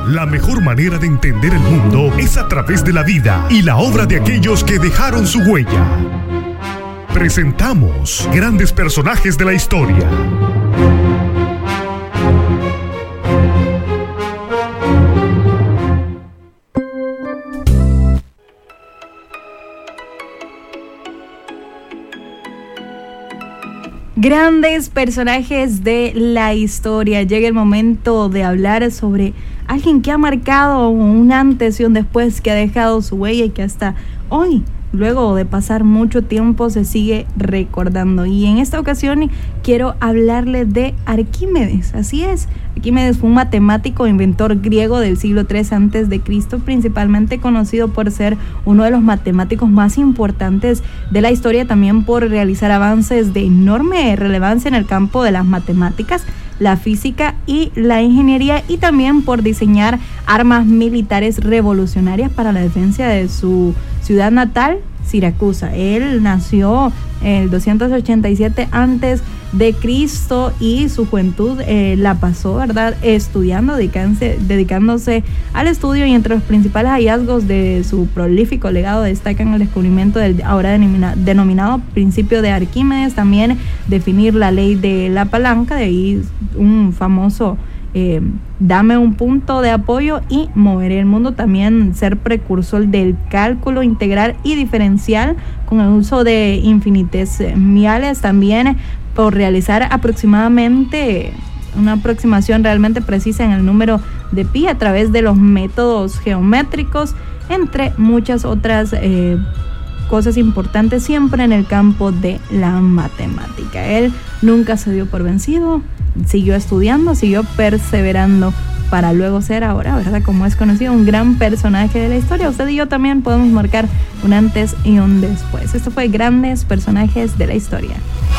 La mejor manera de entender el mundo es a través de la vida y la obra de aquellos que dejaron su huella. Presentamos grandes personajes de la historia. Grandes personajes de la historia. Llega el momento de hablar sobre alguien que ha marcado un antes y un después, que ha dejado su huella y que hasta hoy, luego de pasar mucho tiempo, se sigue recordando. Y en esta ocasión quiero hablarle de Arquímedes. Así es, Arquímedes fue un matemático e inventor griego del siglo III a.C., principalmente conocido por ser uno de los matemáticos más importantes de la historia, también por realizar avances de enorme relevancia en el campo de las matemáticas, la física y la ingeniería, y también por diseñar armas militares revolucionarias para la defensa de su ciudad natal, Siracusa. Él nació en el 287 antes de Cristo y su juventud la pasó, ¿verdad?, estudiando, dedicándose al estudio, y entre los principales hallazgos de su prolífico legado destacan el descubrimiento del ahora denominado principio de Arquímedes, también definir la ley de la palanca, de ahí un famoso dame un punto de apoyo y moveré el mundo, también ser precursor del cálculo integral y diferencial con el uso de infinitesimales, también por realizar aproximadamente una aproximación realmente precisa en el número de pi a través de los métodos geométricos, entre muchas otras cosas importantes siempre en el campo de la matemática. Él nunca se dio por vencido, siguió estudiando, siguió perseverando para luego ser ahora, ¿verdad?, como es conocido, un gran personaje de la historia. Usted y yo también podemos marcar un antes y un después. Esto fue Grandes Personajes de la Historia.